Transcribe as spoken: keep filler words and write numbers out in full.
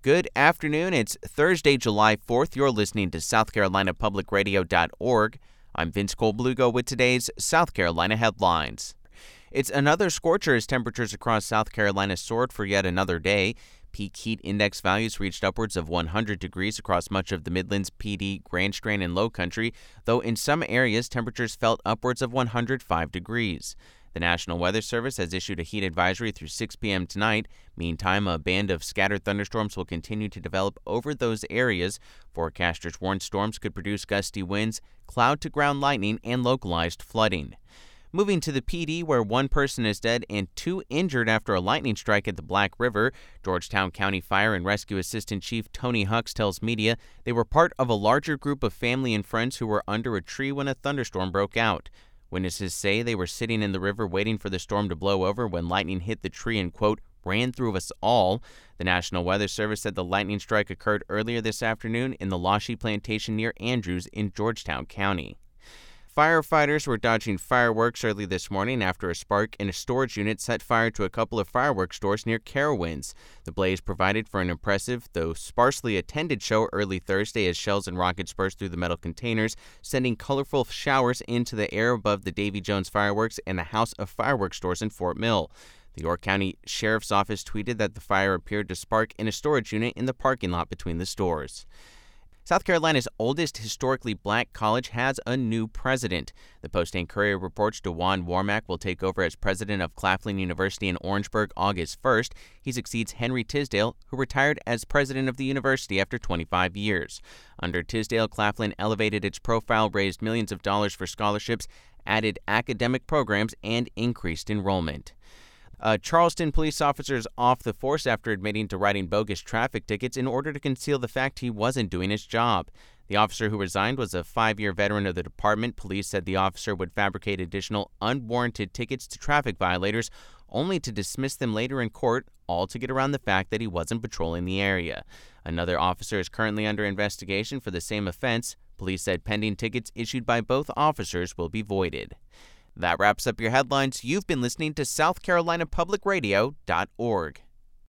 Good afternoon. It's Thursday, July fourth. You're listening to South Carolina Public Radio dot org. I'm Vince Colblugo with today's South Carolina headlines. It's another scorcher as temperatures across South Carolina soared for yet another day. Peak heat index values reached upwards of one hundred degrees across much of the Midlands, P D, Grand Strand, and Low Country, though in some areas temperatures felt upwards of one hundred five degrees. The National Weather Service has issued a heat advisory through six p.m. tonight. Meantime, a band of scattered thunderstorms will continue to develop over those areas. Forecasters warn storms could produce gusty winds, cloud-to-ground lightning, and localized flooding. Moving to the P D, where one person is dead and two injured after a lightning strike at the Black River, Georgetown County Fire and Rescue Assistant Chief Tony Hucks tells media they were part of a larger group of family and friends who were under a tree when a thunderstorm broke out. Witnesses say they were sitting in the river waiting for the storm to blow over when lightning hit the tree and, quote, ran through us all. The National Weather Service said the lightning strike occurred earlier this afternoon in the Lashy Plantation near Andrews in Georgetown County. Firefighters were dodging fireworks early this morning after a spark in a storage unit set fire to a couple of fireworks stores near Carowinds. The blaze provided for an impressive, though sparsely attended show early Thursday as shells and rockets burst through the metal containers, sending colorful showers into the air above the Davy Jones Fireworks and the House of Fireworks stores in Fort Mill. The York County Sheriff's Office tweeted that the fire appeared to spark in a storage unit in the parking lot between the stores. South Carolina's oldest historically black college has a new president. The Post and Courier reports DeJuan Warmack will take over as president of Claflin University in Orangeburg August first. He succeeds Henry Tisdale, who retired as president of the university after twenty-five years. Under Tisdale, Claflin elevated its profile, raised millions of dollars for scholarships, added academic programs, and increased enrollment. A Charleston police officer is off the force after admitting to writing bogus traffic tickets in order to conceal the fact he wasn't doing his job. The officer who resigned was a five-year veteran of the department. Police said the officer would fabricate additional unwarranted tickets to traffic violators, only to dismiss them later in court, all to get around the fact that he wasn't patrolling the area. Another officer is currently under investigation for the same offense. Police said pending tickets issued by both officers will be voided. That wraps up your headlines. You've been listening to South Carolina Public Radio dot org.